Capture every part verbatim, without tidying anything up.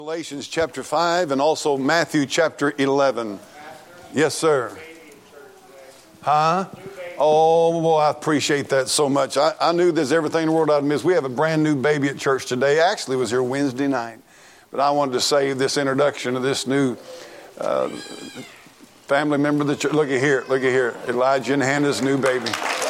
Galatians chapter five and also Matthew chapter eleven. Yes, sir. Huh? Oh, boy, I appreciate that so much. I, I knew there's everything in the world I'd miss. We have a brand new baby at church today. Actually, was here Wednesday night. But I wanted to say this introduction of this new uh, family member of the church. Look at here. Look at here. Elijah and Hannah's new baby.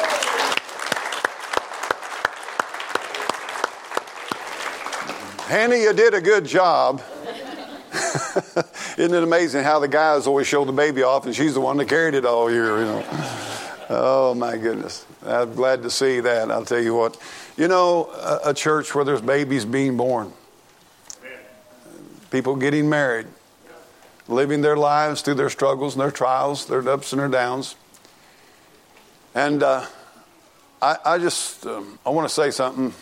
Hannah, you did a good job. Isn't it amazing how the guys always show the baby off and she's the one that carried it all year, you know. Oh, my goodness. I'm glad to see that. I'll tell you what. You know, a, a church where there's babies being born, people getting married, living their lives through their struggles and their trials, their ups and their downs. And uh, I, I just, um, I want to say something.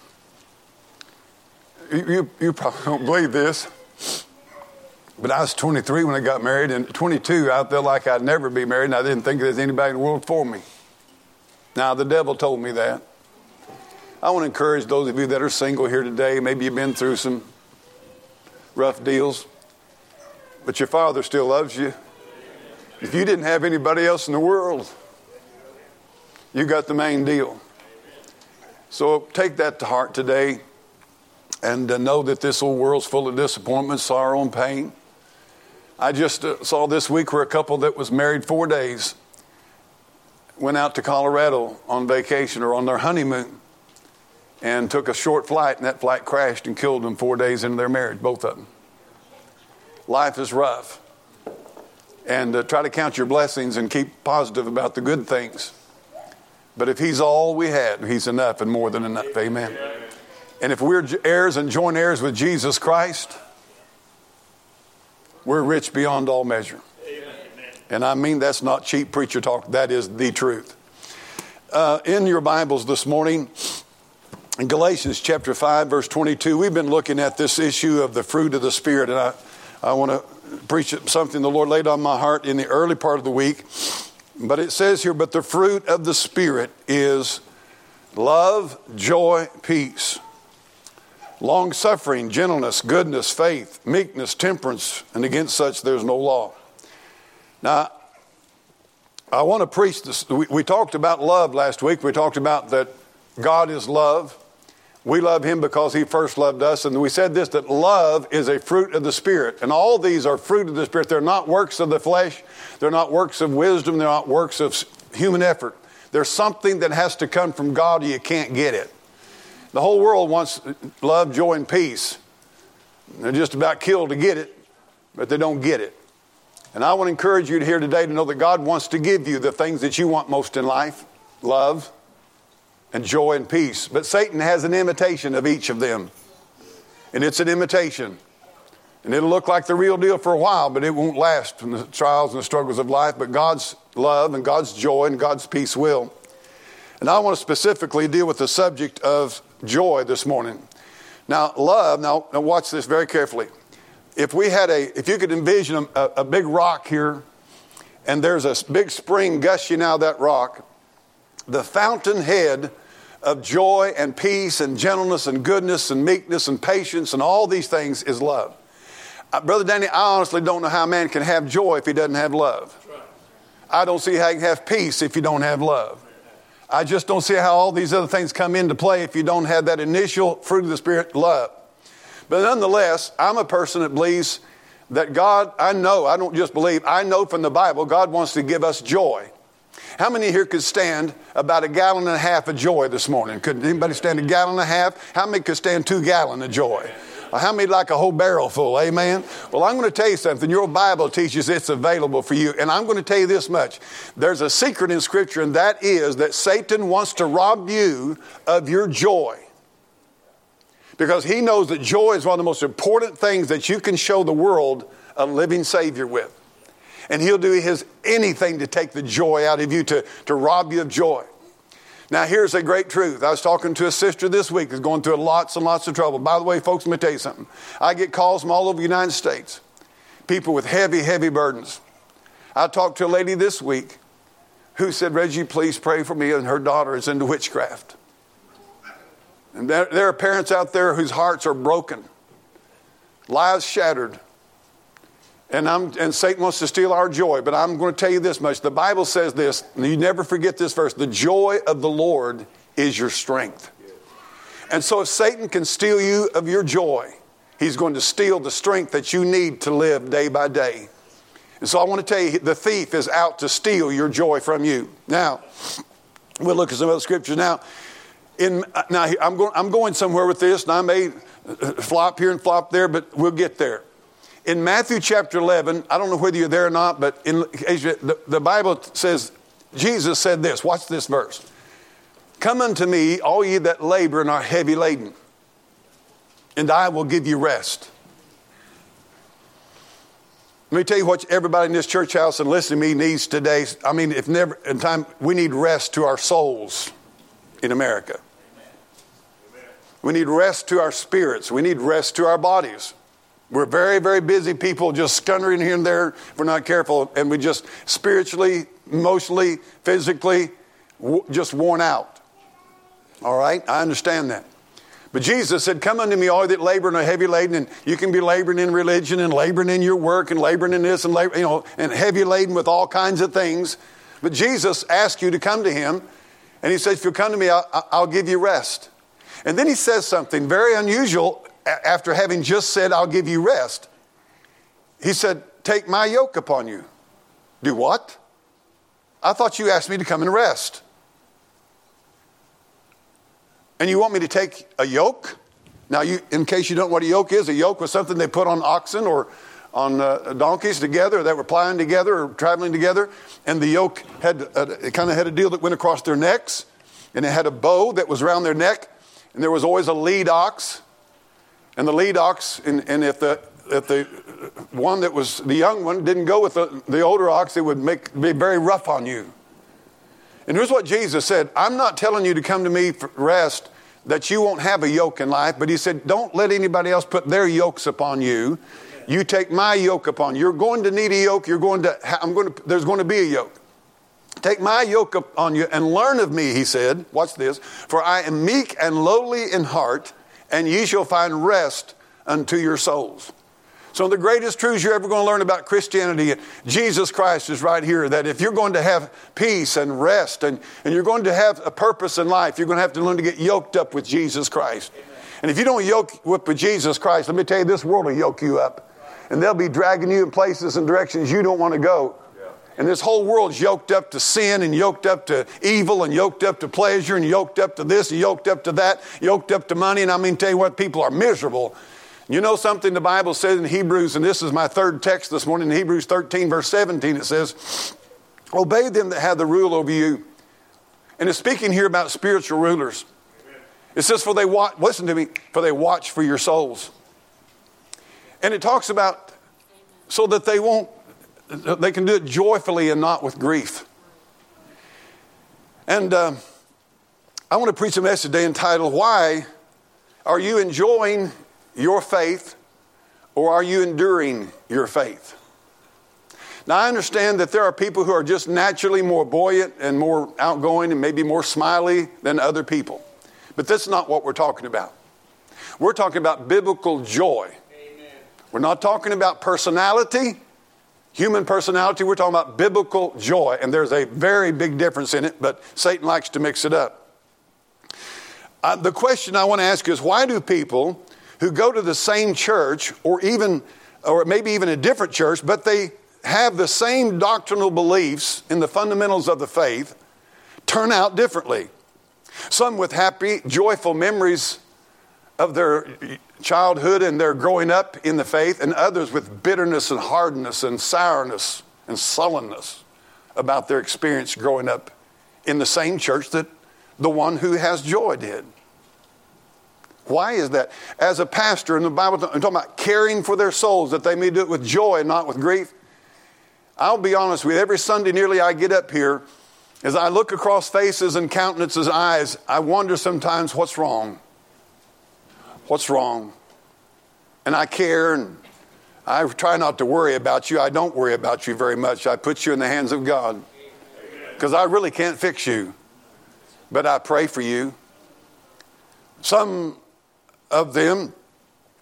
You, you, you probably don't believe this, but I was twenty-three when I got married, and at twenty-two, I felt like I'd never be married, and I didn't think there's anybody in the world for me. Now, the devil told me that. I want to encourage those of you that are single here today. Maybe you've been through some rough deals, but your Father still loves you. If you didn't have anybody else in the world, you got the main deal. So take that to heart today. And uh, know that this old world's full of disappointment, sorrow, and pain. I just uh, saw this week where a couple that was married four days went out to Colorado on vacation or on their honeymoon and took a short flight, and that flight crashed and killed them four days into their marriage, both of them. Life is rough. And uh, try to count your blessings and keep positive about the good things. But if He's all we had, He's enough and more than enough. Amen. And if we're heirs and joint heirs with Jesus Christ, we're rich beyond all measure. Amen. And I mean, that's not cheap preacher talk. That is the truth. Uh, in your Bibles this morning, in Galatians chapter five, verse twenty-two, we've been looking at this issue of the fruit of the Spirit. And I, I want to preach something the Lord laid on my heart in the early part of the week. But it says here, but the fruit of the Spirit is love, joy, peace, long-suffering, gentleness, goodness, faith, meekness, temperance, and against such there's no law. Now, I want to preach this. We, we talked about love last week. We talked about that God is love. We love Him because He first loved us. And we said this, that love is a fruit of the Spirit. And all these are fruit of the Spirit. They're not works of the flesh. They're not works of wisdom. They're not works of human effort. There's something that has to come from God or you can't get it. The whole world wants love, joy, and peace. They're just about killed to get it, but they don't get it. And I want to encourage you here today to know that God wants to give you the things that you want most in life, love and joy and peace. But Satan has an imitation of each of them. And it's an imitation. And it'll look like the real deal for a while, but it won't last from the trials and the struggles of life. But God's love and God's joy and God's peace will. And I want to specifically deal with the subject of joy this morning. Now, love, now, now watch this very carefully. If we had a, if you could envision a, a big rock here, and there's a big spring gushing out of that rock, the fountainhead of joy and peace and gentleness and goodness and meekness and patience and all these things is love. Uh, Brother Danny, I honestly don't know how a man can have joy if he doesn't have love. I don't see how you can have peace if you don't have love. I just don't see how all these other things come into play if you don't have that initial fruit of the Spirit, love. But nonetheless, I'm a person that believes that God, I know, I don't just believe, I know from the Bible, God wants to give us joy. How many here could stand about a gallon and a half of joy this morning? Could anybody stand a gallon and a half? How many could stand two gallons of joy? How many like a whole barrel full? Amen. Well, I'm going to tell you something. Your Bible teaches it's available for you. And I'm going to tell you this much. There's a secret in Scripture, and that is that Satan wants to rob you of your joy. Because he knows that joy is one of the most important things that you can show the world a living Savior with. And he'll do his anything to take the joy out of you, to, to rob you of joy. Now, here's a great truth. I was talking to a sister this week who's going through lots and lots of trouble. By the way, folks, let me tell you something. I get calls from all over the United States. People with heavy, heavy burdens. I talked to a lady this week who said, Reggie, please pray for me, and her daughter is into witchcraft. And there, there are parents out there whose hearts are broken. lies shattered. And I'm and Satan wants to steal our joy. But I'm going to tell you this much. The Bible says this, and you never forget this verse. The joy of the Lord is your strength. And so if Satan can steal you of your joy, he's going to steal the strength that you need to live day by day. And so I want to tell you, the thief is out to steal your joy from you. Now, we'll look at some other scriptures. Now, in now I'm going I'm going somewhere with this, and I may flop here and flop there, but we'll get there. In Matthew chapter eleven, I don't know whether you're there or not, but in the, the Bible says, Jesus said this. Watch this verse. Come unto me, all ye that labor and are heavy laden, and I will give you rest. Let me tell you what everybody in this church house and listening to me needs today. I mean, if never in time, we need rest to our souls in America. Amen. We need rest to our spirits. We need rest to our bodies. We're very, very busy people just scuttering here and there if we're not careful. And we just spiritually, emotionally, physically, w- just worn out. All right? I understand that. But Jesus said, come unto me all that labor and are heavy laden. And you can be laboring in religion and laboring in your work and laboring in this and labor, you know, and heavy laden with all kinds of things. But Jesus asked you to come to him. And he said, if you'll come to me, I'll, I'll give you rest. And then he says something very unusual after having just said, I'll give you rest. He said, take my yoke upon you. Do what? I thought you asked me to come and rest. And you want me to take a yoke? Now, you, in case you don't know what a yoke is, a yoke was something they put on oxen or on uh, donkeys together that were plying together or traveling together. And the yoke had uh, it kind of had a deal that went across their necks. And it had a bow that was around their neck. And there was always a lead ox. And the lead ox, and, and if the if the one that was the young one didn't go with the, the older ox, it would make be very rough on you. And here's what Jesus said. I'm not telling you to come to me for rest that you won't have a yoke in life. But he said, don't let anybody else put their yokes upon you. You take my yoke upon you. You're going to need a yoke. You're going to, I'm going to, there's going to be a yoke. Take my yoke upon you and learn of me, he said. Watch this. For I am meek and lowly in heart, and ye shall find rest unto your souls. So the greatest truths you're ever going to learn about Christianity, Jesus Christ is right here, that if you're going to have peace and rest and, and you're going to have a purpose in life, you're going to have to learn to get yoked up with Jesus Christ. Amen. And if you don't yoke up with Jesus Christ, let me tell you, this world will yoke you up. And they'll be dragging you in places and directions you don't want to go. Yeah. And this whole world's yoked up to sin and yoked up to evil and yoked up to pleasure and yoked up to this and yoked up to that, yoked up to money. And I mean, tell you what, people are miserable. You know something the Bible says in Hebrews, and this is my third text this morning, in Hebrews thirteen, verse seventeen, it says, obey them that have the rule over you. And it's speaking here about spiritual rulers. Amen. It says, for they watch, listen to me, for they watch for your souls. And it talks about so that they won't, they can do it joyfully and not with grief. And uh, I want to preach a message today entitled, why are you enjoying your faith, or are you enduring your faith? Now, I understand that there are people who are just naturally more buoyant and more outgoing and maybe more smiley than other people. But that's not what we're talking about. We're talking about biblical joy. Amen. We're not talking about personality, human personality. We're talking about biblical joy. And there's a very big difference in it, but Satan likes to mix it up. Uh, the question I want to ask you is, why do people who go to the same church, or even, or maybe even a different church, but they have the same doctrinal beliefs in the fundamentals of the faith, turn out differently? Some with happy, joyful memories of their childhood and their growing up in the faith, and others with bitterness and hardness and sourness and sullenness about their experience growing up in the same church that the one who has joy did. Why is that? As a pastor in the Bible, I'm talking about caring for their souls, that they may do it with joy and not with grief. I'll be honest with you, every Sunday nearly I get up here, as I look across faces and countenances, eyes, I wonder sometimes what's wrong. What's wrong? And I care, and I try not to worry about you. I don't worry about you very much. I put you in the hands of God, because I really can't fix you, but I pray for you. Some of them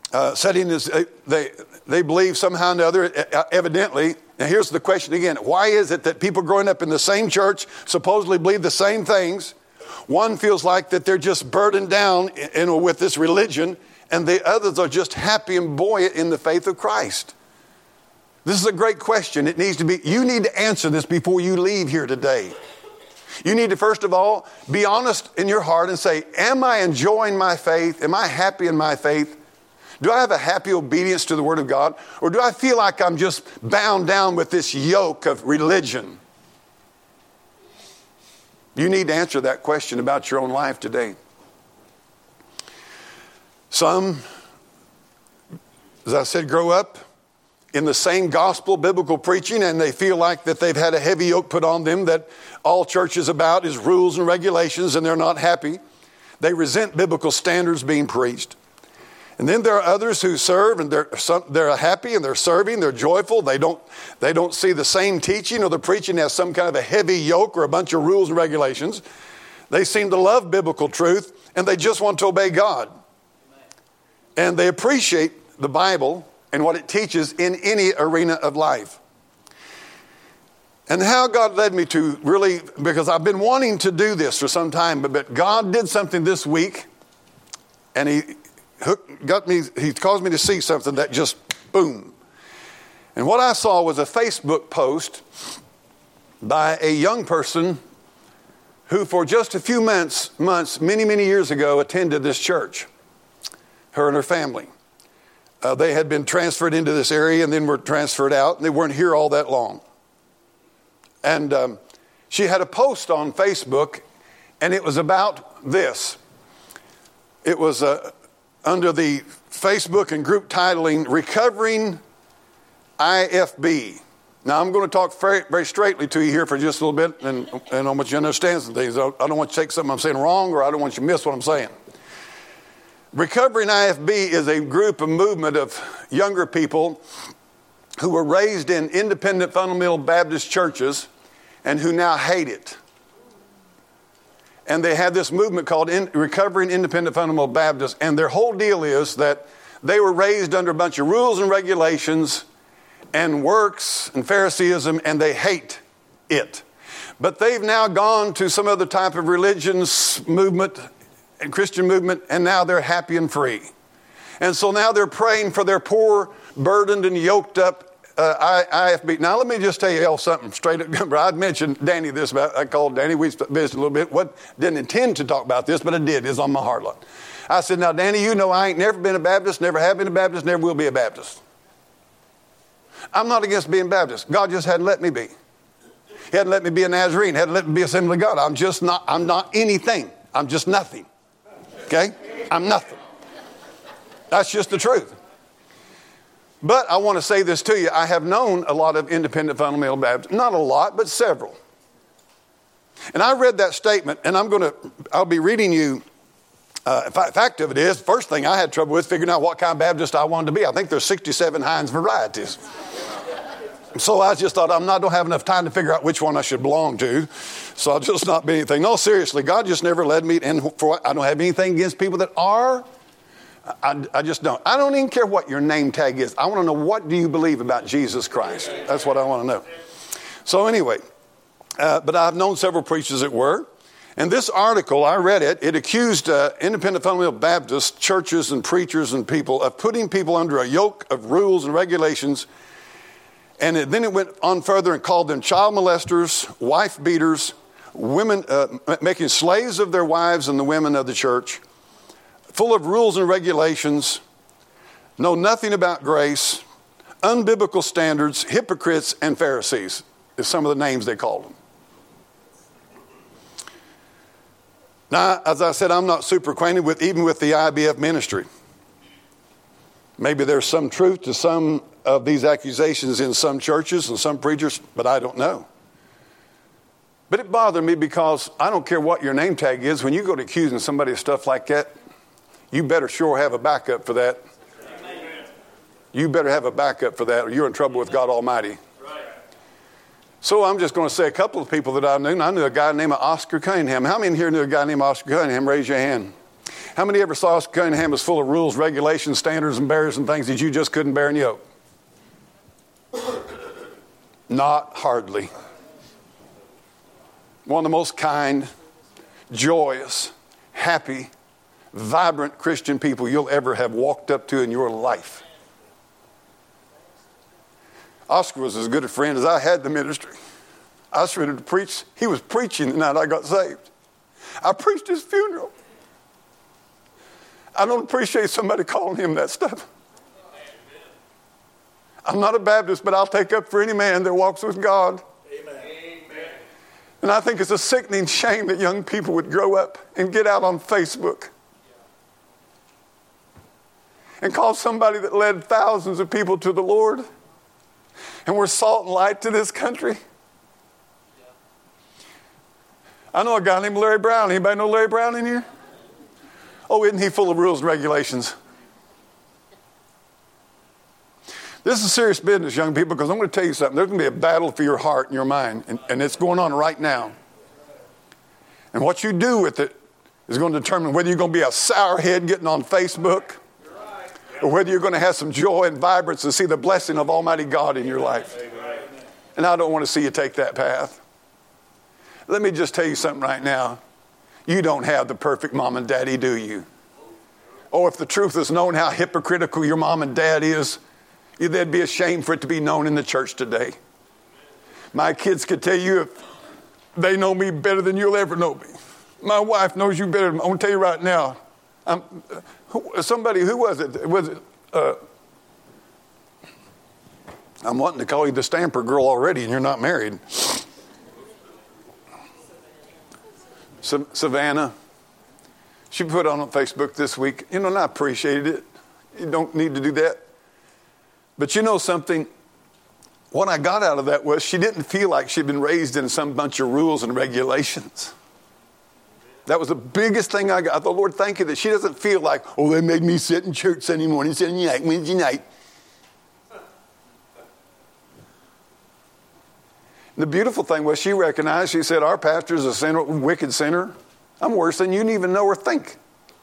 uh, setting is, uh, they, they believe somehow or another, uh, evidently. Now here's the question again. Why is it that people growing up in the same church supposedly believe the same things? One feels like that they're just burdened down you know, with this religion, and the others are just happy and buoyant in the faith of Christ. This is a great question. It needs to be, you need to answer this before you leave here today. You need to, first of all, be honest in your heart and say, am I enjoying my faith? Am I happy in my faith? Do I have a happy obedience to the Word of God? Or do I feel like I'm just bound down with this yoke of religion? You need to answer that question about your own life today. Some, as I said, grow up in the same gospel, biblical preaching, and they feel like that they've had a heavy yoke put on them, that all church is about is rules and regulations, and they're not happy. They resent biblical standards being preached. And then there are others who serve, and they're they're happy and they're serving, they're joyful. They don't they don't see the same teaching or the preaching as some kind of a heavy yoke or a bunch of rules and regulations. They seem to love biblical truth, and they just want to obey God. And they appreciate the Bible and what it teaches in any arena of life. And how God led me to really, because I've been wanting to do this for some time, but, but God did something this week, and he hooked, got me, he caused me to see something that just, boom. And what I saw was a Facebook post by a young person who for just a few months, months many, many years ago, attended this church, her and her family. Uh, they had been transferred into this area and then were transferred out, and they weren't here all that long. And um, she had a post on Facebook, and it was about this. It was uh, under the Facebook and group titling, Recovering I F B. Now, I'm going to talk very, very straightly to you here for just a little bit, and, and I want you to understand some things. I don't want you to take something I'm saying wrong, or I don't want you to miss what I'm saying. Recovering I F B is a group, a movement of younger people who were raised in independent fundamental Baptist churches and who now hate it. And they had this movement called in, Recovering Independent Fundamental Baptists, and their whole deal is that they were raised under a bunch of rules and regulations and works and Phariseeism, and they hate it. But they've now gone to some other type of religions movement and Christian movement, and now they're happy and free. And so now they're praying for their poor, burdened, and yoked up uh, I F B. Now let me just tell you all something straight up. I'd mentioned Danny this about, I called Danny, we visited a little bit. What, didn't intend to talk about this, but I did. It's on my heart a lot. I said, now Danny, you know I ain't never been a Baptist, never have been a Baptist, never will be a Baptist. I'm not against being Baptist. God just hadn't let me be. He hadn't let me be a Nazarene, hadn't let me be Assembly of God. I'm just not, I'm not anything. I'm just nothing. Okay? I'm nothing. That's just the truth. But I want to say this to you. I have known a lot of independent fundamental Baptists. Not a lot, but several. And I read that statement, and I'm going to, I'll be reading you. Uh, fact of it is, first thing I had trouble with figuring out what kind of Baptist I wanted to be. I think there's sixty-seven Heinz varieties. So I just thought, I'm not don't have enough time to figure out which one I should belong to. So I'll just not be anything. No, seriously, God just never led me. And for I don't have anything against people that are. I, I just don't. I don't even care what your name tag is. I want to know, what do you believe about Jesus Christ? That's what I want to know. So anyway, uh, but I've known several preachers that were. And this article, I read it, it accused uh, independent fundamental Baptist churches and preachers and people of putting people under a yoke of rules and regulations. And it, then it went on further and called them child molesters, wife beaters, women, uh, making slaves of their wives and the women of the church, full of rules and regulations, know nothing about grace, unbiblical standards, hypocrites, and Pharisees is some of the names they called them. Now, as I said, I'm not super acquainted with even with the I B F ministry. Maybe there's some truth to some of these accusations in some churches and some preachers, but I don't know. But it bothered me because I don't care what your name tag is. When you go to accusing somebody of stuff like that, you better sure have a backup for that. Amen. You better have a backup for that, or you're in trouble with God Almighty. Right. So I'm just going to say a couple of people that I knew. I knew a guy named Oscar Cunningham. How many here knew a guy named Oscar Cunningham? Raise your hand. How many ever saw us Cunningham was full of rules, regulations, standards, and barriers and things that you just couldn't bear and yoke? Not hardly. One of the most kind, joyous, happy, vibrant Christian people you'll ever have walked up to in your life. Oscar was as good a friend as I had in the ministry. I was ready to preach. He was preaching the night I got saved. I preached his funeral. I don't appreciate somebody calling him that stuff. I'm not a Baptist, but I'll take up for any man that walks with God. Amen. And I think it's a sickening shame that young people would grow up and get out on Facebook and call somebody that led thousands of people to the Lord, and we're salt and light to this country. I know a guy named Larry Brown. Anybody know Larry Brown in here? Oh, isn't he full of rules and regulations? This is serious business, young people, because I'm going to tell you something. There's going to be a battle for your heart and your mind, and, and it's going on right now. And what you do with it is going to determine whether you're going to be a sourhead getting on Facebook or whether you're going to have some joy and vibrance and see the blessing of Almighty God in your life. And I don't want to see you take that path. Let me just tell you something right now. You don't have the perfect mom and daddy, do you? Oh, if the truth is known how hypocritical your mom and dad is, they'd be ashamed for it to be known in the church today. My kids could tell you if they know me better than you'll ever know me. My wife knows you better. I'm going to tell you right now. I'm, who, somebody, who was it? Was it? Uh, I'm wanting to call you the Stamper girl already, and you're not married. Savannah. She put on Facebook this week. You know, and I appreciated it. You don't need to do that. But you know something? What I got out of that was she didn't feel like she'd been raised in some bunch of rules and regulations. That was the biggest thing I got. I thought, Lord, thank you that she doesn't feel like, oh, they made me sit in church Sunday morning, Sunday night, Wednesday night. And the beautiful thing was she recognized, she said, our pastor's a sinner, wicked sinner. I'm worse than you didn't even know or think.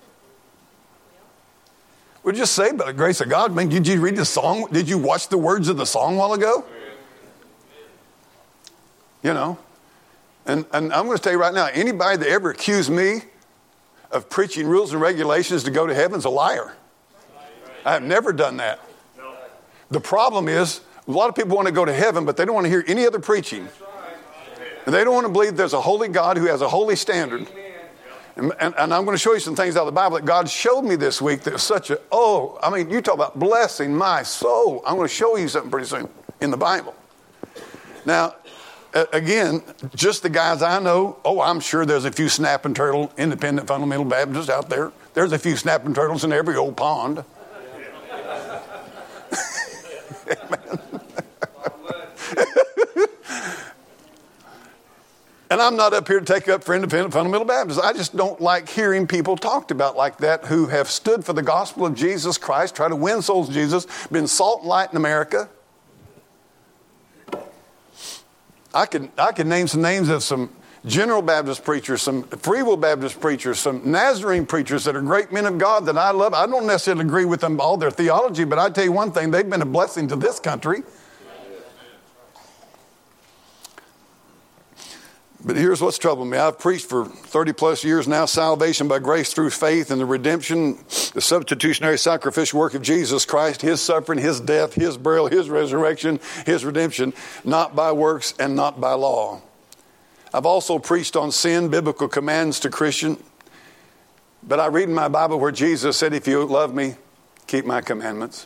We'll just say, by the grace of God, man, did you read the song? Did you watch the words of the song a while ago? You know, and, and I'm going to tell you right now, anybody that ever accused me of preaching rules and regulations to go to heaven is a liar. I have never done that. The problem is, a lot of people want to go to heaven, but they don't want to hear any other preaching. And they don't want to believe there's a holy God who has a holy standard. And, and, and I'm going to show you some things out of the Bible that God showed me this week that was such a, oh, I mean, you talk about blessing my soul. I'm going to show you something pretty soon in the Bible. Now, uh, again, just the guys I know, oh, I'm sure there's a few snapping turtle, independent fundamental Baptists out there. There's a few snapping turtles in every old pond. Amen. And I'm not up here to take up for independent fundamental Baptists. I just don't like hearing people talked about like that who have stood for the gospel of Jesus Christ, try to win souls to Jesus, been salt and light in America. I can I can name some names of some General Baptist preachers, some Free Will Baptist preachers, some Nazarene preachers that are great men of God that I love. I don't necessarily agree with them all their theology, but I tell you one thing, they've been a blessing to this country. But here's what's troubling me. I've preached for thirty plus years now, salvation by grace through faith and the redemption, the substitutionary sacrificial work of Jesus Christ, his suffering, his death, his burial, his resurrection, his redemption, not by works and not by law. I've also preached on sin, biblical commands to Christian. But I read in my Bible where Jesus said, if you love me, keep my commandments.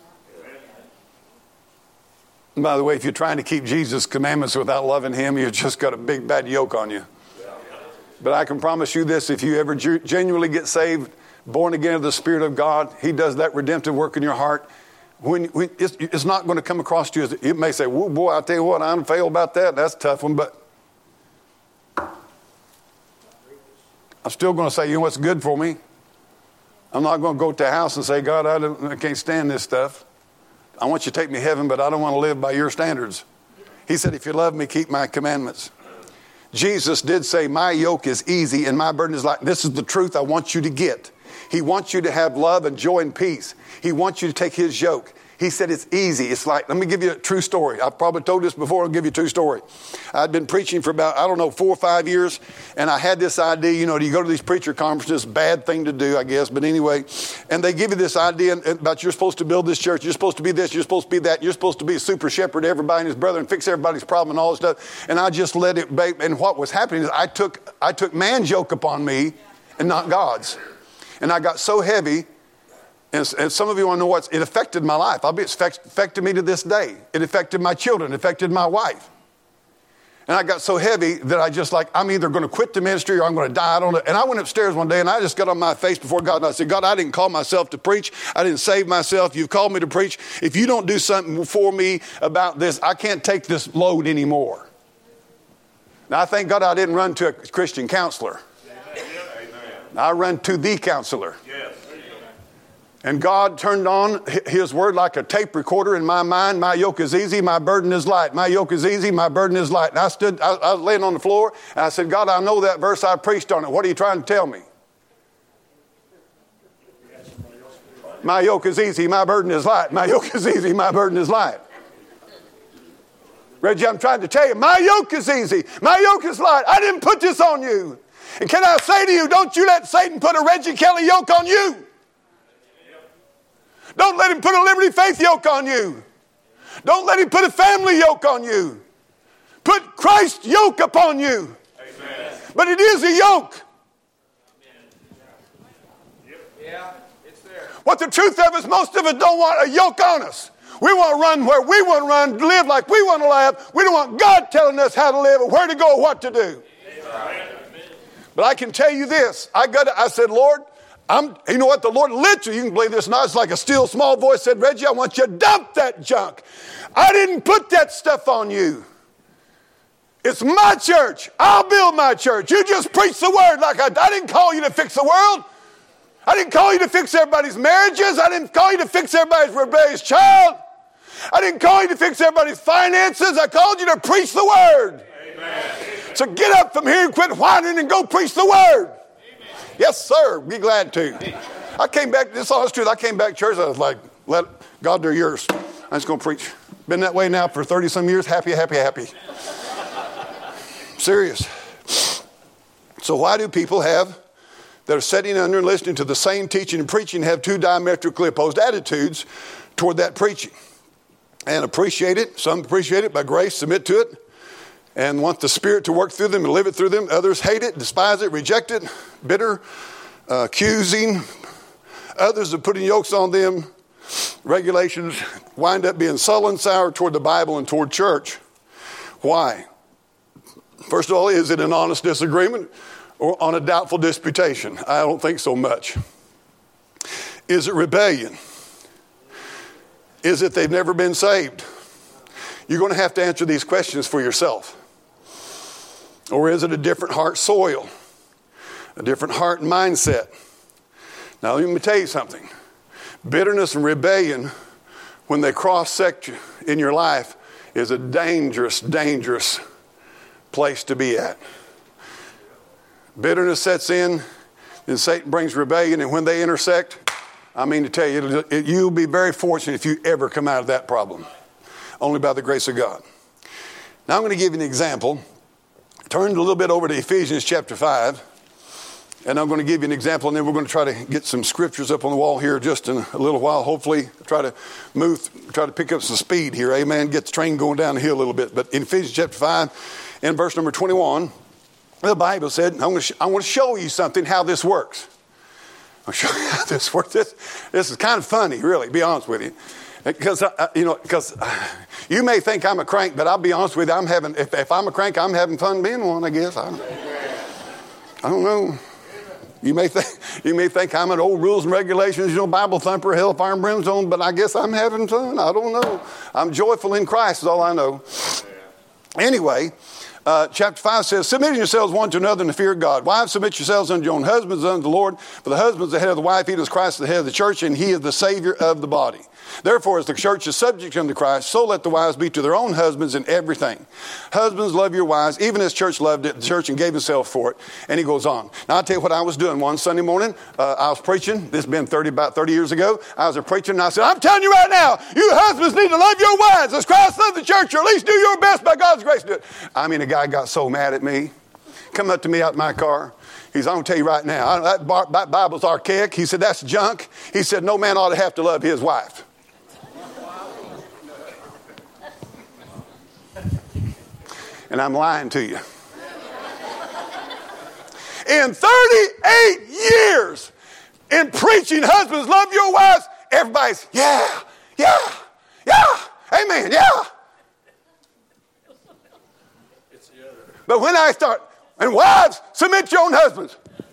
And by the way, if you're trying to keep Jesus' commandments without loving him, you've just got a big bad yoke on you. But I can promise you this, if you ever genuinely get saved, born again of the Spirit of God, he does that redemptive work in your heart. When, when it's, it's not going to come across to you as, it may say, whoa, boy, I'll tell you what, I'm fail about that. That's a tough one, but I'm still going to say, you know what's good for me? I'm not going to go to a house and say, God, I, don't, I can't stand this stuff. I want you to take me to heaven, but I don't want to live by your standards. He said, if you love me, keep my commandments. Jesus did say, my yoke is easy and my burden is light. This is the truth I want you to get. He wants you to have love and joy and peace. He wants you to take his yoke. He said it's easy. It's like, let me give you a true story. I've probably told this before. I'll give you a true story. I'd been preaching for about, I don't know, four or five years. And I had this idea, you know, you go to these preacher conferences, bad thing to do, I guess. But anyway, and they give you this idea about you're supposed to build this church. You're supposed to be this. You're supposed to be that. You're supposed to be a super shepherd to everybody and his brother and fix everybody's problem and all this stuff. And I just let it, and what was happening is I took, I took man's yoke upon me and not God's. And I got so heavy. And, and some of you want to know what it affected my life. I'll be it's affected me to this day. It affected my children. It affected my wife. And I got so heavy that I just like, I'm either going to quit the ministry or I'm going to die. I don't know. And I went upstairs one day and I just got on my face before God and I said, God, I didn't call myself to preach. I didn't save myself. You've called me to preach. If you don't do something for me about this, I can't take this load anymore. Now, I thank God I didn't run to a Christian counselor. I ran to the counselor. And God turned on his word like a tape recorder in my mind. My yoke is easy, my burden is light. My yoke is easy, my burden is light. And I stood, I, I was laying on the floor, and I said, God, I know that verse. I preached on it. What are you trying to tell me? My yoke is easy, my burden is light. My yoke is easy, my burden is light. Reggie, I'm trying to tell you, my yoke is easy, my yoke is light. I didn't put this on you. And can I say to you, don't you let Satan put a Reggie Kelly yoke on you. Don't let him put a Liberty Faith yoke on you. Don't let him put a family yoke on you. Put Christ's yoke upon you. Amen. But it is a yoke. Yep. Yeah, it's there. What the truth of is, most of us don't want a yoke on us. We want to run where we want to run, live like we want to live. We don't want God telling us how to live or where to go or what to do. Amen. But I can tell you this. I got. I said, Lord, I'm, you know what? The Lord literally, you can believe this or not, it's like a still small voice said, Reggie, I want you to dump that junk. I didn't put that stuff on you. It's my church. I'll build my church. You just preach the word like I, I didn't call you to fix the world. I didn't call you to fix everybody's marriages. I didn't call you to fix everybody's rebellious child. I didn't call you to fix everybody's finances. I called you to preach the word. Amen. So get up from here and quit whining and go preach the word. Yes, sir. Be glad to. I came back, this is honest truth, I came back to church, I was like, let God do yours. I'm just going to preach. Been that way now for thirty-some years. Happy, happy, happy. Serious. So why do people have, that are sitting under and listening to the same teaching and preaching, have two diametrically opposed attitudes toward that preaching? And appreciate it. Some appreciate it by grace, submit to it, and want the Spirit to work through them and live it through them. Others hate it, despise it, reject it, bitter, uh, accusing. Others are putting yokes on them. Regulations wind up being sullen, sour toward the Bible and toward church. Why? First of all, is it an honest disagreement or on a doubtful disputation? I don't think so much. Is it rebellion? Is it they've never been saved? You're going to have to answer these questions for yourself. Or is it a different heart soil? A different heart and mindset? Now, let me tell you something. Bitterness and rebellion, when they cross-sect in your life, is a dangerous, dangerous place to be at. Bitterness sets in, and Satan brings rebellion, and when they intersect, I mean to tell you, it, it, you'll be very fortunate if you ever come out of that problem. Only by the grace of God. Now I'm going to give you an example. Turn a little bit over to Ephesians chapter five. And I'm going to give you an example, and then we're going to try to get some scriptures up on the wall here just in a little while. Hopefully, try to move, try to pick up some speed here. Amen. Get the train going down the hill a little bit. But in Ephesians chapter five, in verse number twenty-one, the Bible said, I'm going to, I want to show you something, how this works. I'll show you how this works. This, this is kind of funny, really, to be honest with you. Because, uh, you know, because you may think I'm a crank, but I'll be honest with you, I'm having, if, if I'm a crank, I'm having fun being one, I guess. I don't, I don't know. You may think you may think I'm an old rules and regulations, you know, Bible thumper, hellfire and brimstone, but I guess I'm having fun. I don't know. I'm joyful in Christ is all I know. Anyway, uh, chapter five says, submitting yourselves one to another in the fear of God. Wives, submit yourselves unto your own husbands, unto the Lord. For the husband is the head of the wife, even as Christ is the head of the church, and he is the Savior of the body. Therefore, as the church is subject unto Christ, so let the wives be to their own husbands in everything. Husbands, love your wives, even as church loved it, the church and gave himself for it. And he goes on. Now, I'll tell you what I was doing one Sunday morning. Uh, I was preaching. This has been thirty, about thirty years ago. I was a preacher, and I said, I'm telling you right now, you husbands need to love your wives as Christ loved the church, or at least do your best by God's grace to do it. I mean, a guy got so mad at me. Come up to me out in my car. He said, I'm going to tell you right now, that, bar, that Bible's archaic. He said, that's junk. He said, no man ought to have to love his wife. And I'm lying to you. In thirty-eight years in preaching, husbands, love your wives, everybody's, yeah, yeah, yeah, amen, yeah. But when I start, and wives, submit your own husbands.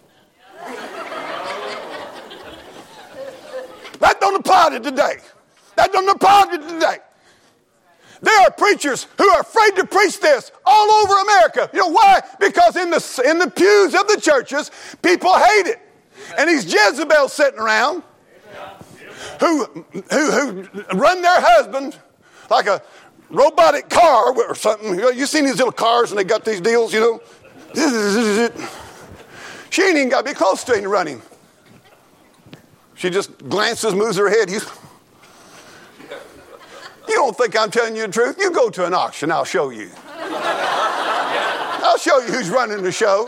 That don't apply to today. That don't apply to today. There are preachers who are afraid to preach this all over America. You know why? Because in the, in the pews of the churches, people hate it. And these Jezebels sitting around who, who, who run their husband like a robotic car or something. You know, you seen these little cars and they got these deals, you know? She ain't even got to be close to him to run him. She just glances, moves her head. He's... You don't think I'm telling you the truth? You go to an auction, I'll show you. I'll show you who's running the show.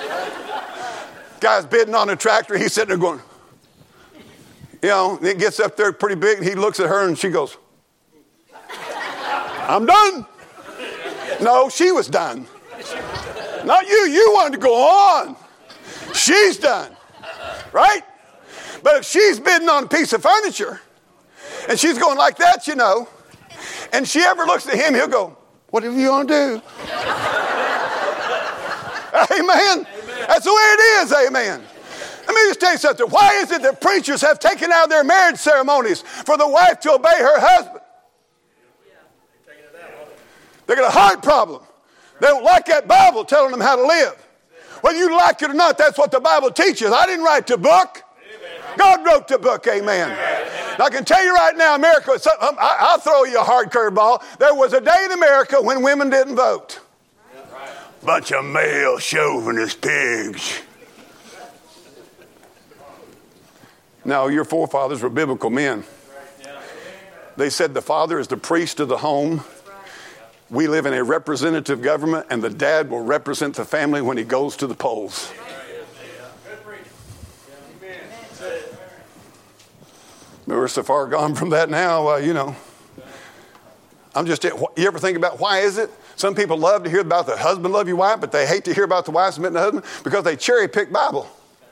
Guy's bidding on a tractor, he's sitting there going, you know, it gets up there pretty big, and he looks at her and she goes, I'm done. No, she was done. Not you, you wanted to go on. She's done. Right? But if she's bidding on a piece of furniture, and she's going like that, you know, and she ever looks at him, he'll go, whatever you want to do. Amen. Amen. That's the way it is, amen. Let me just tell you something. Why is it that preachers have taken out their marriage ceremonies for the wife to obey her husband? They got a heart problem. They don't like that Bible telling them how to live. Whether you like it or not, that's what the Bible teaches. I didn't write the book. God wrote the book, amen. And I can tell you right now, America, I'll throw you a hard curveball. There was a day in America when women didn't vote. Bunch of male chauvinist pigs. No, your forefathers were biblical men. They said the father is the priest of the home. We live in a representative government, and the dad will represent the family when he goes to the polls. We're so far gone from that now, uh, you know. I'm just, you ever think about why is it? Some people love to hear about the husband love your wife, but they hate to hear about the wife submitting the husband because they cherry pick Bible.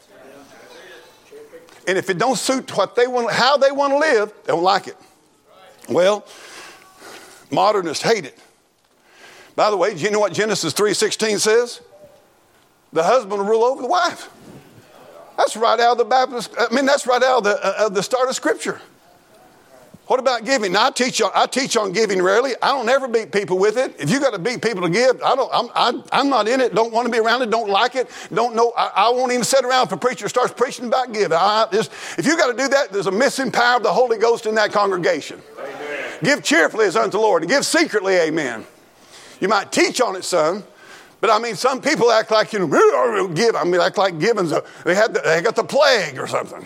And if it don't suit what they want, how they want to live, they don't like it. Well, modernists hate it. By the way, do you know what Genesis three sixteen says? The husband will rule over the wife. That's right out of the Baptist. I mean, that's right out of the, uh, of the start of Scripture. What about giving? Now, I teach on, I teach on giving rarely. I don't ever beat people with it. If you got to beat people to give, I don't. I'm, I, I'm not in it. Don't want to be around it. Don't like it. Don't know. I, I won't even sit around if a preacher starts preaching about giving. I, just, if you got to do that, there's a missing power of the Holy Ghost in that congregation. Amen. Give cheerfully as unto the Lord, and give secretly. Amen. You might teach on it, son. But I mean, some people act like, you know, give. I mean, act like giving's a, they had the, they got the plague or something.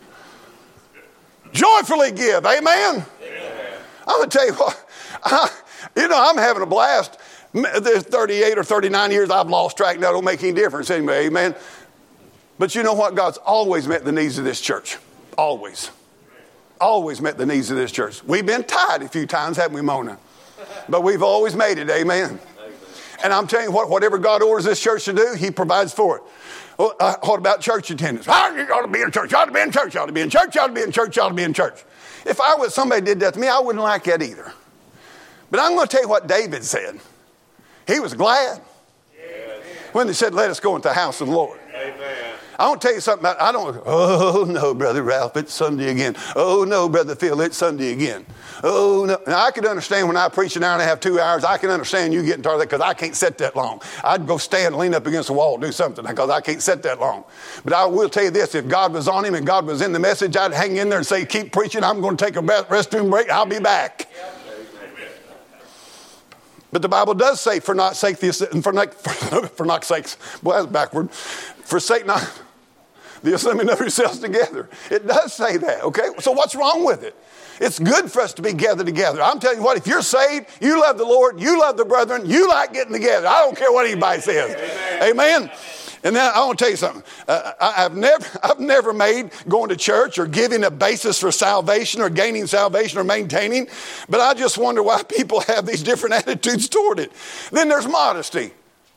Joyfully give, amen? Amen. I'm going to tell you what, I, you know, I'm having a blast. There's thirty-eight or thirty-nine years I've lost track. That don't make any difference anyway, amen? But you know what? God's always met the needs of this church. Always. Always met the needs of this church. We've been tied a few times, haven't we, Mona? But we've always made it, amen? And I'm telling you what, whatever God orders this church to do, He provides for it. Well, uh, what about church attendance? Oh, you ought to be in church. You ought to be in church. You ought to be in church. You ought to be in church. You ought to be in church. If I was somebody did that to me, I wouldn't like that either. But I'm going to tell you what David said. He was glad yes. when they said, "Let us go into the house of the Lord." Amen. I want to tell you something about, I don't, oh no, Brother Ralph, it's Sunday again. Oh no, Brother Phil, it's Sunday again. Oh no. Now I can understand when I preach an hour and a half, two hours, I can understand you getting tired of that because I can't sit that long. I'd go stand and lean up against the wall and do something because I can't sit that long. But I will tell you this, if God was on him and God was in the message, I'd hang in there and say, keep preaching, I'm going to take a restroom break, I'll be back. But the Bible does say, for not sake, the, for not, for, for not sakes, boy, that's backward. Forsake not the assembling of yourselves together. It does say that, okay? So what's wrong with it? It's good for us to be gathered together. I'm telling you what, if you're saved, you love the Lord, you love the brethren, you like getting together. I don't care what anybody says. Amen. Amen. And then I want to tell you something. Uh, I, I've never, I've never made going to church or giving a basis for salvation or gaining salvation or maintaining. But I just wonder why people have these different attitudes toward it. Then there's modesty.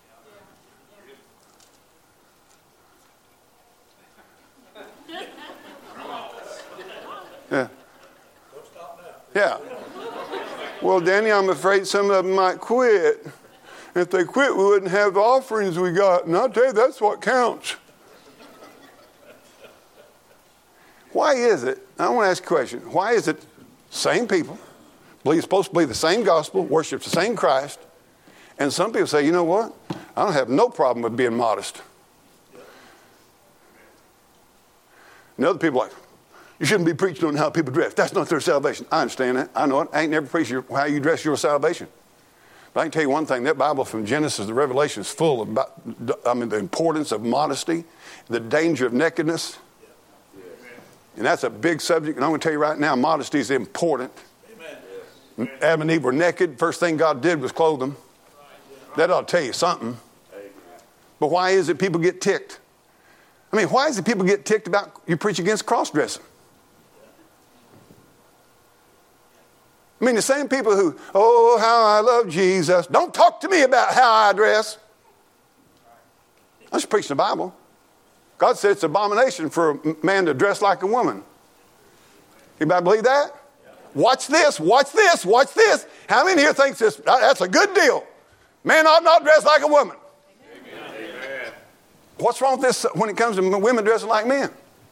Yeah. Yeah. Well, Danny, I'm afraid some of them might quit. If they quit, we wouldn't have the offerings we got. And I'll tell you, that's what counts. Why is it, I want to ask a question, why is it same people, believe, supposed to believe the same gospel, worship the same Christ, and some people say, you know what, I don't have no problem with being modest. And other people are like, you shouldn't be preaching on how people dress. That's not their salvation. I understand that. I know it. I ain't never preached your, how you dress your salvation. But I can tell you one thing. That Bible from Genesis to Revelation is full about, I mean, the importance of modesty, the danger of nakedness. And that's a big subject. And I'm going to tell you right now, modesty is important. Amen. Adam and Eve were naked. First thing God did was clothe them. That ought to tell you something. But why is it people get ticked? I mean, why is it people get ticked about you preach against cross-dressing? I mean, the same people who, oh, how I love Jesus. Don't talk to me about how I dress. I'm just preaching the Bible. God said it's an abomination for a man to dress like a woman. Anybody believe that? Watch this, watch this, watch this. How many here thinks this? That's a good deal. Man ought not dress like a woman. Amen. What's wrong with this when it comes to women dressing like men?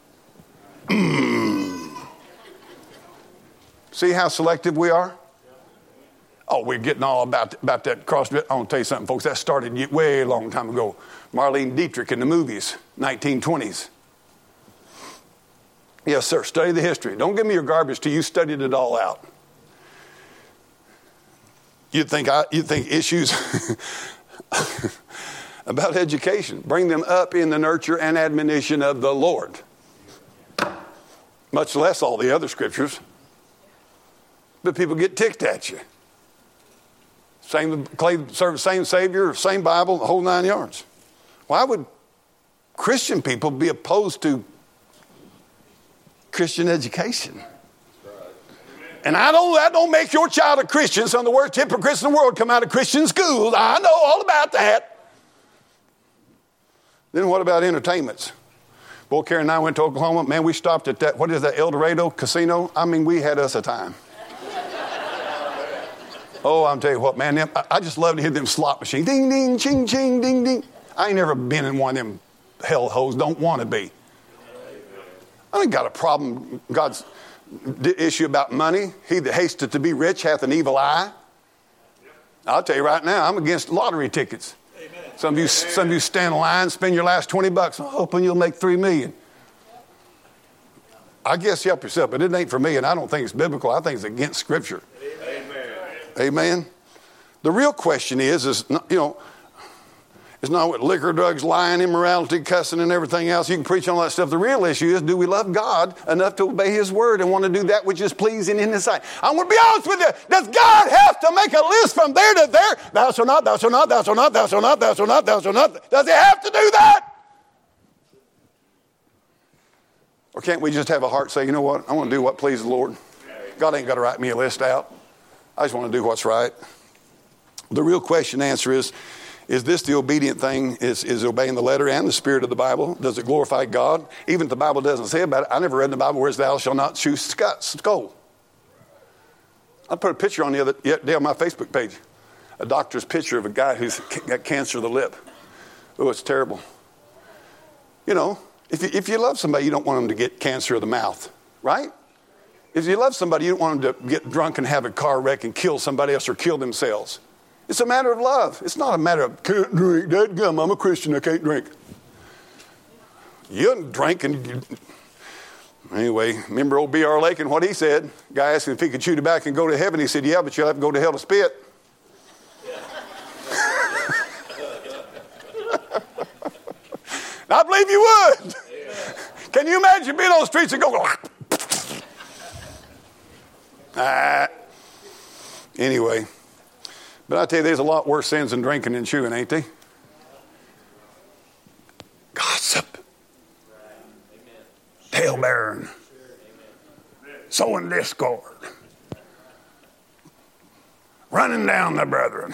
See how selective we are? Oh, we're getting all about, about that cross. I want to tell you something, folks. That started way a long time ago. Marlene Dietrich in the movies, nineteen twenties. Yes, sir. Study the history. Don't give me your garbage till you studied it all out. You'd think, I, you'd think issues about education. Bring them up in the nurture and admonition of the Lord. Much less all the other scriptures. But people get ticked at you. Same, serve the same Savior, same Bible, the whole nine yards. Why would Christian people be opposed to Christian education? And I don't, that don't make your child a Christian. Some of the worst hypocrites in the world come out of Christian schools. I know all about that. Then what about entertainments? Boy, Karen and I went to Oklahoma. Man, we stopped at that, what is that, El Dorado Casino? I mean, we had us a time. Oh, I'm telling you what, man, them, I, I just love to hear them slot machines. Ding, ding, ching, ching, ding, ding. I ain't never been in one of them hell holes. Don't want to be. I ain't got a problem. God's issue about money. He that hasteth to be rich hath an evil eye. I'll tell you right now, I'm against lottery tickets. Amen. Some of you, some of you stand in line, spend your last twenty bucks, hoping you'll make three million. I guess help yourself, but it ain't for me, and I don't think it's biblical. I think it's against Scripture. Amen. Amen. The real question is, is not, you know, it's not what liquor, drugs, lying, immorality, cussing, and everything else. You can preach on all that stuff. The real issue is, do we love God enough to obey His word and want to do that which is pleasing in His sight? I'm going to be honest with you. Does God have to make a list from there to there? Thou shalt not, thou shalt not, thou shalt not, thou shalt not, thou shalt not, thou shalt not. Does He have to do that? Or can't we just have a heart say, you know what? I want to do what pleases the Lord. God ain't got to write me a list out. I just want to do what's right. The real question answer is, is this the obedient thing? Is, is obeying the letter and the spirit of the Bible? Does it glorify God? Even if the Bible doesn't say about it, I never read in the Bible where thou shalt not chew skull. I put a picture on the other day on my Facebook page. A doctor's picture of a guy who's got cancer of the lip. Oh, it's terrible. You know, If you, if you love somebody, you don't want them to get cancer of the mouth, right? If you love somebody, you don't want them to get drunk and have a car wreck and kill somebody else or kill themselves. It's a matter of love. It's not a matter of, can't drink, that gum, I'm a Christian, I can't drink. You drink and... You, anyway, remember old B R Lake and what he said? Guy asked him if he could chew tobacco and go to heaven. He said, yeah, but you'll have to go to hell to spit. I believe you would. Can you imagine being on the streets and go... ah. Anyway. But I tell you, there's a lot worse sins than drinking and chewing, ain't they? Gossip. Tale-bearing. Sowing discord. Running down the brethren.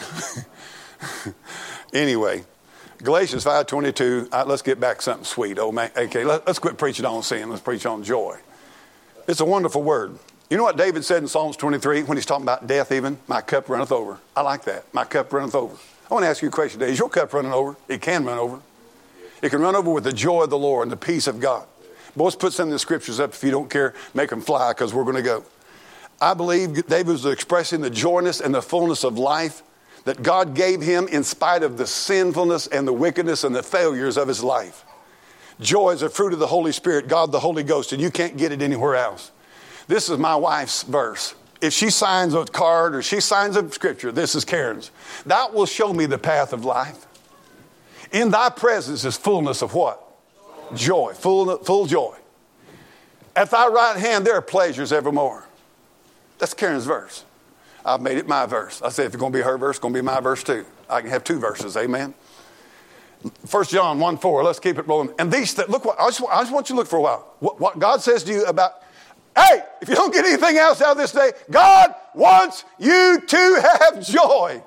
Anyway. Galatians five twenty-two. Right, let's get back something sweet. Oh man. Okay, let, let's quit preaching on sin. Let's preach on joy. It's a wonderful word. You know what David said in Psalms twenty-three when he's talking about death even? My cup runneth over. I like that. My cup runneth over. I want to ask you a question today. Is your cup running over? It can run over. It can run over with the joy of the Lord and the peace of God. Boys, put some of the scriptures up if you don't care. Make them fly because we're going to go. I believe David was expressing the joyness and the fullness of life that God gave him in spite of the sinfulness and the wickedness and the failures of his life. Joy is a fruit of the Holy Spirit, God the Holy Ghost, and you can't get it anywhere else. This is my wife's verse. If she signs a card or she signs a scripture, this is Karen's. Thou will show me the path of life. In thy presence is fullness of what? Joy. Full, full joy. At thy right hand there are pleasures evermore. That's Karen's verse. I've made it my verse. I said if it's going to be her verse, it's going to be my verse too. I can have two verses. Amen. First John one four. Let's keep it rolling. And these, th- look what, I just, I just want you to look for a while. What, what God says to you about, hey, if you don't get anything else out of this day, God wants you to have joy.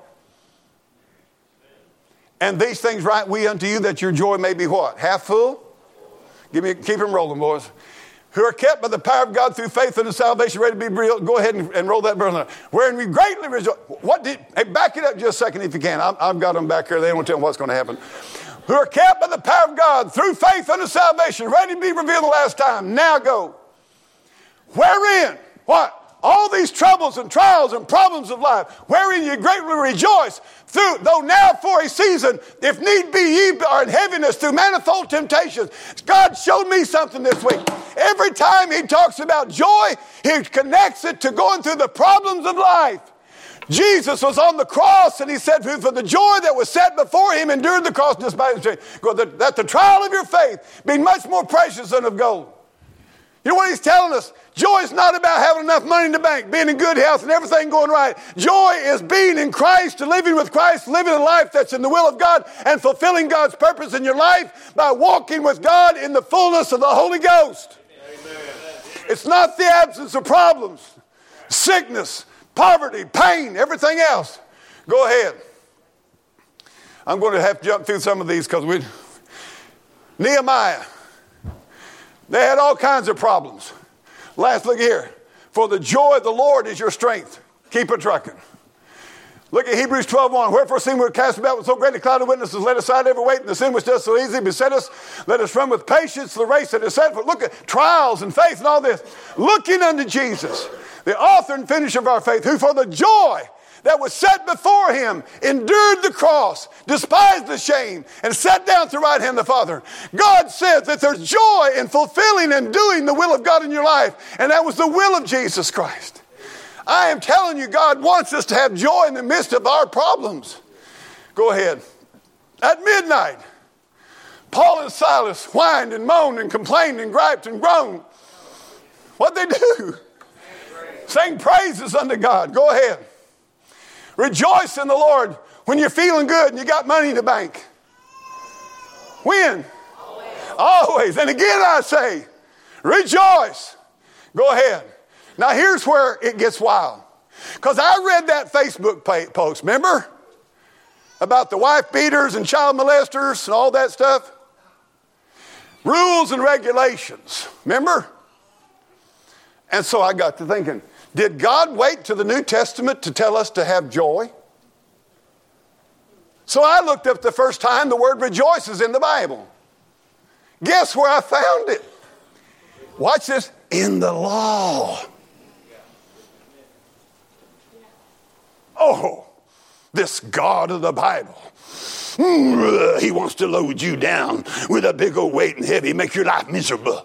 And these things write we unto you that your joy may be what? Half full? Give me, keep them rolling, boys. Who are kept by the power of God through faith unto salvation, ready to be real. Go ahead and, and roll that verse. Wherein we greatly rejoice. What did, hey, back it up just a second if you can. I've, I've got them back here. They don't tell them what's going to happen. Who are kept by the power of God through faith unto salvation, ready to be revealed the last time. Now go. Wherein, what? All these troubles and trials and problems of life, wherein you greatly rejoice, through, though now for a season, if need be, ye are in heaviness through manifold temptations. God showed me something this week. Every time he talks about joy, he connects it to going through the problems of life. Jesus was on the cross and he said, for the joy that was set before him endured the cross, despising shame, that the trial of your faith be much more precious than of gold. You know what he's telling us? Joy is not about having enough money in the bank, being in good health and everything going right. Joy is being in Christ and living with Christ, living a life that's in the will of God and fulfilling God's purpose in your life by walking with God in the fullness of the Holy Ghost. Amen. It's not the absence of problems, sickness, poverty, pain, everything else. Go ahead. I'm going to have to jump through some of these because we... Nehemiah. They had all kinds of problems. Last, look here. For the joy of the Lord is your strength. Keep it trucking. Look at Hebrews twelve one. Wherefore, seeing we are cast about with so great a cloud of witnesses, let aside every weight and the sin which does so easily beset us. Let us run with patience the race that is set for. Look at trials and faith and all this. Looking unto Jesus, the author and finisher of our faith, who for the joy that was set before him endured the cross, despised the shame, and sat down at the right hand of the Father. God says that there's joy in fulfilling and doing the will of God in your life, and that was the will of Jesus Christ. I am telling you, God wants us to have joy in the midst of our problems. Go ahead. At midnight, Paul and Silas whined and moaned and complained and griped and groaned. What'd they do? Sang praises unto God. Go ahead. Rejoice in the Lord when you're feeling good and you got money in the bank. When? Always. Always. And again I say, rejoice. Go ahead. Now here's where it gets wild. Because I read that Facebook post, remember? About the wife beaters and child molesters and all that stuff. Rules and regulations, remember? And so I got to thinking, did God wait to the New Testament to tell us to have joy? So I looked up the first time the word rejoice is in the Bible. Guess where I found it? Watch this. In the law. Oh, this God of the Bible. He wants to load you down with a big old weight and heavy, make your life miserable.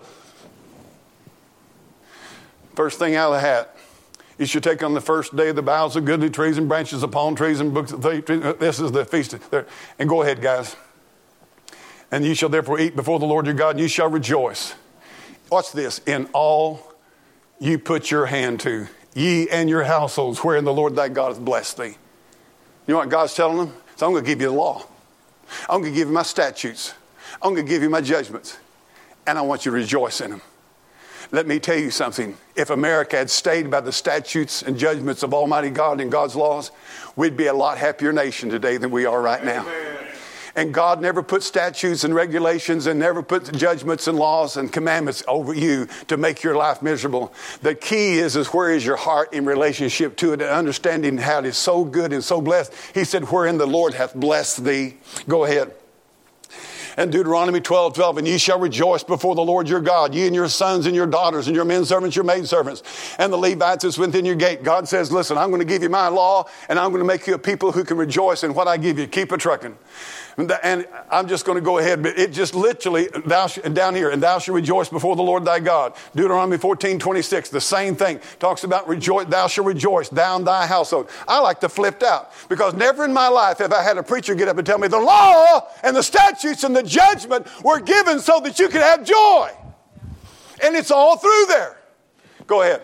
First thing out of the hat, you should take on the first day the boughs of goodly trees and branches of palm trees and books of fig trees. This is the feast. And go ahead, guys. And you shall therefore eat before the Lord your God, and you shall rejoice. Watch this. In all you put your hand to, ye and your households, wherein the Lord thy God hath blessed thee. You know what God's telling them? So I'm going to give you the law. I'm going to give you my statutes. I'm going to give you my judgments. And I want you to rejoice in them. Let me tell you something. If America had stayed by the statutes and judgments of Almighty God and God's laws, we'd be a lot happier nation today than we are right now. Amen. And God never put statutes and regulations and never put judgments and laws and commandments over you to make your life miserable. The key is, is where is your heart in relationship to it and understanding how it is so good and so blessed. He said, wherein the Lord hath blessed thee. Go ahead. And Deuteronomy twelve, twelve, and ye shall rejoice before the Lord your God, ye and your sons and your daughters and your men servants, your maid servants, and the Levites is within your gate. God says, listen, I'm going to give you my law, and I'm going to make you a people who can rejoice in what I give you. Keep a trucking. And I'm just going to go ahead, but it just literally, thou sh- down here, and thou shalt rejoice before the Lord thy God. Deuteronomy fourteen, twenty-six, the same thing. Talks about rejoice, thou shalt rejoice, thou and thy household. I like to flip out, because never in my life have I had a preacher get up and tell me the law and the statutes and the judgment were given so that you could have joy. And it's all through there. Go ahead.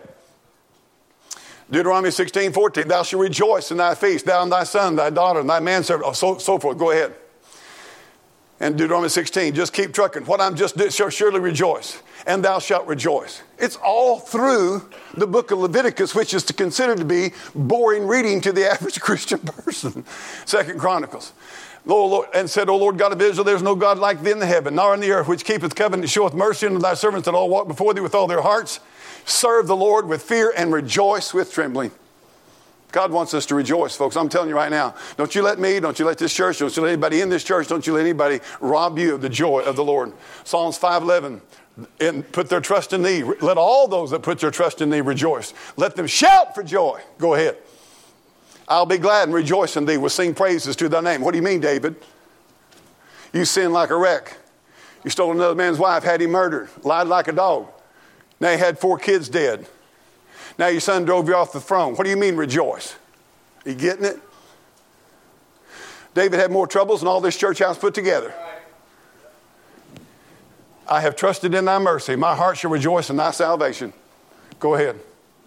Deuteronomy sixteen, fourteen, thou shalt rejoice in thy feast, thou and thy son, thy daughter, and thy manservant, oh, so, so forth. Go ahead. And Deuteronomy sixteen, just keep trucking. What I'm just did shall surely rejoice, and thou shalt rejoice. It's all through the book of Leviticus, which is to consider to be boring reading to the average Christian person. Second Chronicles. Lord, and said, O Lord God of Israel, there is no God like thee in the heaven, nor in the earth, which keepeth covenant, showeth mercy unto thy servants that all walk before thee with all their hearts. Serve the Lord with fear and rejoice with trembling. God wants us to rejoice, folks. I'm telling you right now. Don't you let me, don't you let this church, don't you let anybody in this church, don't you let anybody rob you of the joy of the Lord. Psalms five eleven, and put their trust in thee. Let all those that put their trust in thee rejoice. Let them shout for joy. Go ahead. I'll be glad and rejoice in thee. Will sing praises to thy name. What do you mean, David? You sinned like a wreck. You stole another man's wife, had him murdered, lied like a dog. Now you had four kids dead. Now your son drove you off the throne. What do you mean rejoice? Are you getting it? David had more troubles than all this church house put together. I have trusted in thy mercy. My heart shall rejoice in thy salvation. Go ahead.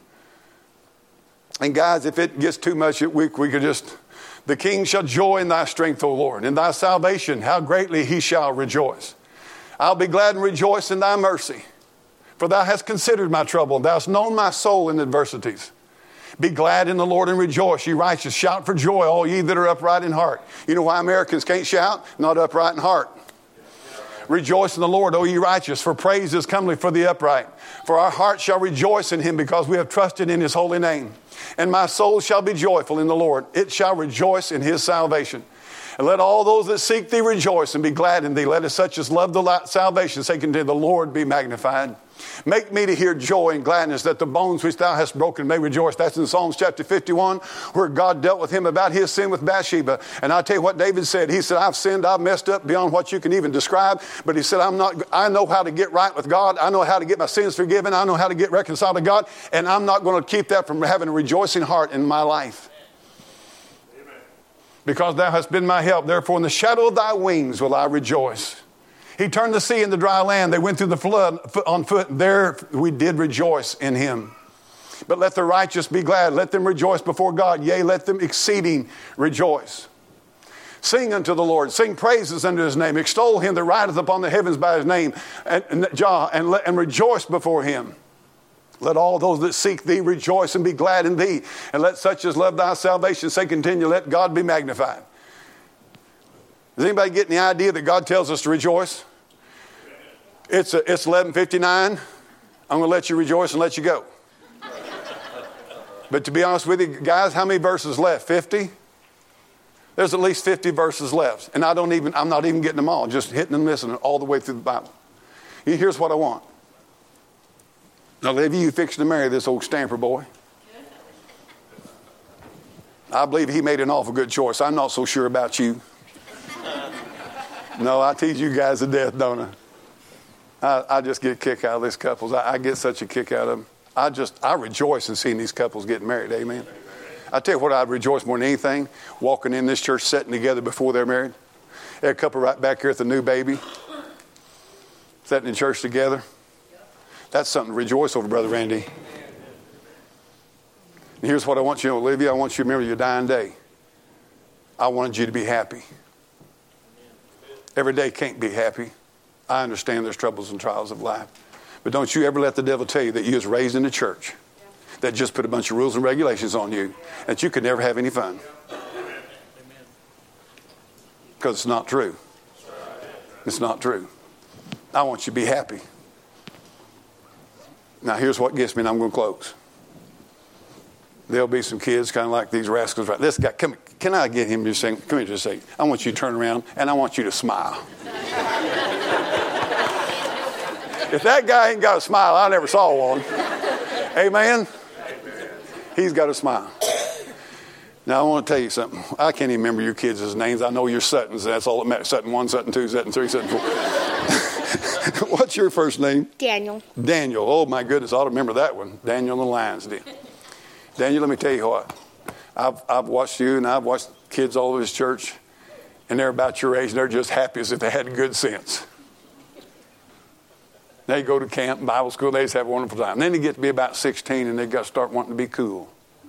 And guys, if it gets too much, we, we could just, the king shall joy in thy strength, O Lord. In thy salvation, how greatly he shall rejoice. I'll be glad and rejoice in thy mercy. For thou hast considered my trouble, and thou hast known my soul in adversities. Be glad in the Lord and rejoice, ye righteous. Shout for joy, all ye that are upright in heart. You know why Americans can't shout? Not upright in heart. Rejoice in the Lord, O ye righteous, for praise is comely for the upright. For our heart shall rejoice in him, because we have trusted in his holy name. And my soul shall be joyful in the Lord. It shall rejoice in his salvation. And let all those that seek thee rejoice and be glad in thee. Let us such as love the salvation say unto the Lord be magnified. Make me to hear joy and gladness, that the bones which thou hast broken may rejoice. That's in Psalms chapter fifty-one, where God dealt with him about his sin with Bathsheba. And I'll tell you what David said. He said, I've sinned, I've messed up beyond what you can even describe. But he said, I'm not, I know how to get right with God. I know how to get my sins forgiven. I know how to get reconciled to God. And I'm not going to keep that from having a rejoicing heart in my life. Amen. Because thou hast been my help. Therefore, in the shadow of thy wings will I rejoice. He turned the sea into dry land. They went through the flood on foot. There we did rejoice in him. But let the righteous be glad. Let them rejoice before God. Yea, let them exceeding rejoice. Sing unto the Lord. Sing praises unto his name. Extol him that rideth upon the heavens by his name. And, and, and, let, and rejoice before him. Let all those that seek thee rejoice and be glad in thee. And let such as love thy salvation say continue. Let God be magnified. Does anybody get any idea that God tells us to rejoice? It's a, it's eleven fifty-nine. I'm going to let you rejoice and let you go. But to be honest with you, guys, how many verses left? fifty? There's at least fifty verses left. And I don't even, I'm not even getting them all, just hitting and listening all the way through the Bible. Here's what I want. Now, Olivia, you fixing to marry this old Stamper boy. I believe he made an awful good choice. I'm not so sure about you. No, I tease you guys to death, don't I? I, I just get a kick out of these couples. I, I get such a kick out of them. I just, I rejoice in seeing these couples getting married. Amen. I tell you what, I'd rejoice more than anything, walking in this church, sitting together before they're married. There's a couple right back here with the new baby, sitting in church together. That's something to rejoice over, Brother Randy. And here's what I want you to know, Olivia. I want you to remember your dying day. I wanted you to be happy. Every day can't be happy. I understand there's troubles and trials of life. But don't you ever let the devil tell you that you was raised in a church that just put a bunch of rules and regulations on you, that you could never have any fun. Because it's not true. It's not true. I want you to be happy. Now here's what gets me, and I'm going to close. There'll be some kids kind of like these rascals. Right? This guy, come, can I get him to sing? Come here just a second. I want you to turn around, and I want you to smile. If that guy ain't got a smile, I never saw one. Amen? He's got a smile. Now, I want to tell you something. I can't even remember your kids' names. I know your Suttons. That's all that matters. Sutton one, Sutton two, Sutton three, Sutton four. What's your first name? Daniel. Daniel. Oh, my goodness. I ought to remember that one. Daniel and the Lions Den. Daniel, let me tell you what. I've, I've watched you, and I've watched kids all over this church, and they're about your age, and they're just happy as if they had good sense. They go to camp, Bible school, they just have a wonderful time. And then they get to be about sixteen, and they got to start wanting to be cool.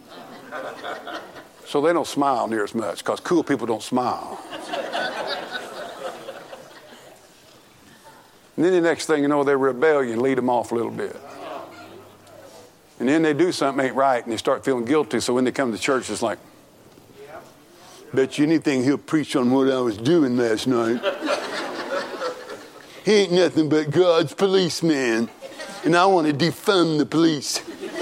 So they don't smile near as much, because cool people don't smile. And then the next thing you know, their rebellion lead them off a little bit. And then they do something ain't right, and they start feeling guilty. So when they come to church, it's like, bet you anything he'll preach on what I was doing last night. He ain't nothing but God's policeman, and I want to defund the police.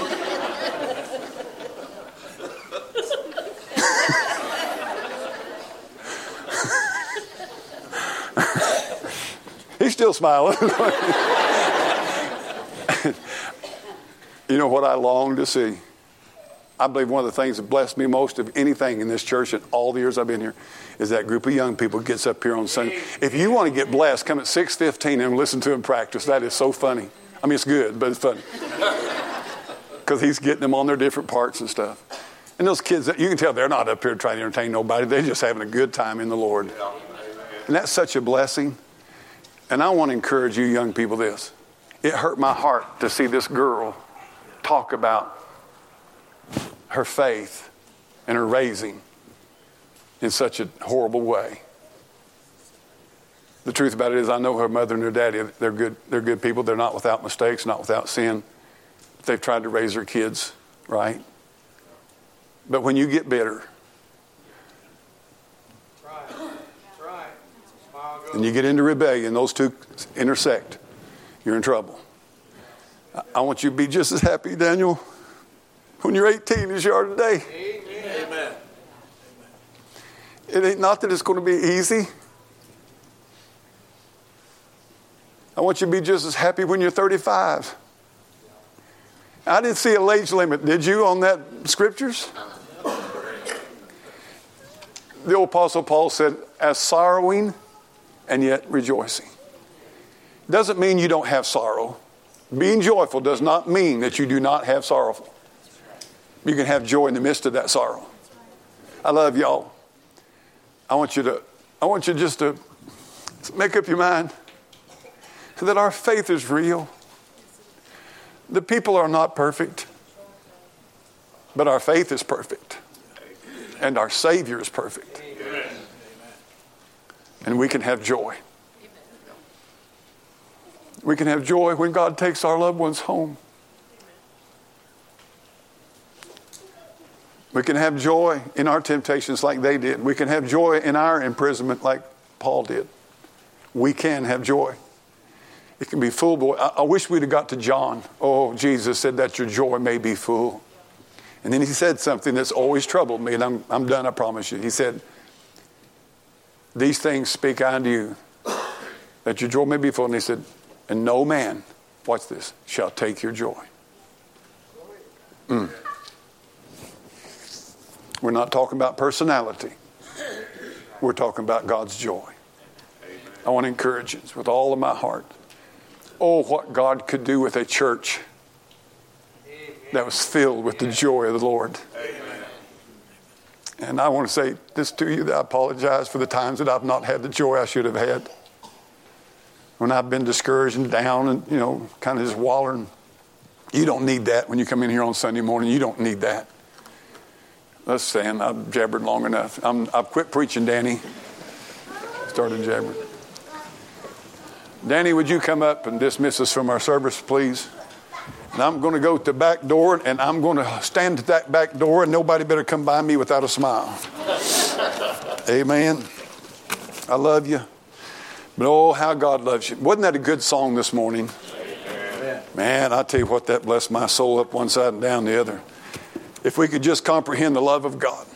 He's still smiling. You know what I long to see? I believe one of the things that blessed me most of anything in this church in all the years I've been here is that group of young people gets up here on Sunday. If you want to get blessed, come at six fifteen and listen to him practice. That is so funny. I mean, it's good, but it's funny. Because he's getting them on their different parts and stuff. And those kids, you can tell they're not up here trying to entertain nobody. They're just having a good time in the Lord. And that's such a blessing. And I want to encourage you young people this. It hurt my heart to see this girl talk about her faith and her raising in such a horrible way. The truth about it is I know her mother and her daddy, they're good, they're good people. They're not without mistakes, not without sin. They've tried to raise their kids right. But when you get bitter, and you get into rebellion, those two intersect, you're in trouble. I want you to be just as happy, Daniel, when you're eighteen as you are today. Amen. It ain't not that it's going to be easy. I want you to be just as happy when you're thirty-five. I didn't see an age limit, did you, on that scriptures? The old Apostle Paul said, as sorrowing and yet rejoicing. Doesn't mean you don't have sorrow. Being joyful does not mean that you do not have sorrowful. You can have joy in the midst of that sorrow. I love y'all. I want you to, I want you just to make up your mind that our faith is real. The people are not perfect, but our faith is perfect. And our Savior is perfect. And we can have joy. We can have joy when God takes our loved ones home. We can have joy in our temptations like they did. We can have joy in our imprisonment like Paul did. We can have joy. It can be full joy. I, I wish we'd have got to John. Oh, Jesus said that your joy may be full. And then he said something that's always troubled me, and I'm, I'm done, I promise you. He said, these things speak I unto you, that your joy may be full. And he said, And no man, watch this, shall take your joy. Mm. We're not talking about personality. We're talking about God's joy. I want to encourage you with all of my heart. Oh, what God could do with a church that was filled with the joy of the Lord. And I want to say this to you, that I apologize for the times that I've not had the joy I should have had. When I've been discouraged and down and, you know, kind of just wallowing. You don't need that when you come in here on Sunday morning. You don't need that. Let's stand. I've jabbered long enough. I'm, I've quit preaching, Danny. Started jabbering. Danny, would you come up and dismiss us from our service, please? And I'm going to go to the back door, and I'm going to stand at that back door, and nobody better come by me without a smile. Amen. I love you. But oh, how God loves you. Wasn't that a good song this morning? Amen. Man, I tell you what, that blessed my soul up one side and down the other. If we could just comprehend the love of God.